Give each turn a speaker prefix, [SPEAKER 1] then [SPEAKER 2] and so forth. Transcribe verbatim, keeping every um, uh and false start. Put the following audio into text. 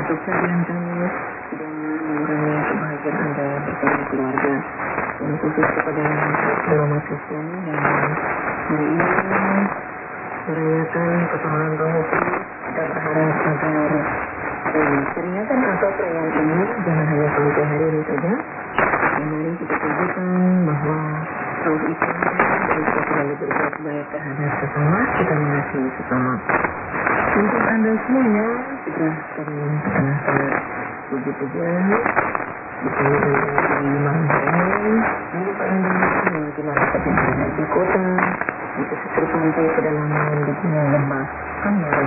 [SPEAKER 1] untuk kalian kami sudah mengurangi kebahagiaan Anda bersama keluarga, dan khusus kepada umat Kristen yang hari ini merayakan ketuhanan Roh Kudus. Kita berharap agar eh, peringatan atau perayaan ini jangan hanya sampai hari ini saja. Mari kita tunjukkan bahwa Roh itu bisa selalu berbuat baik terhadap sesama, kita mengasihi sesama. Untuk Anda semuanya, sudah kami tengah-tengah puji-pujian bersama Anda di malam hari ini. Untuk Anda melewati masyarakat yang berada di kota, itu seperti pantai pedalaman di dunia lembah, kami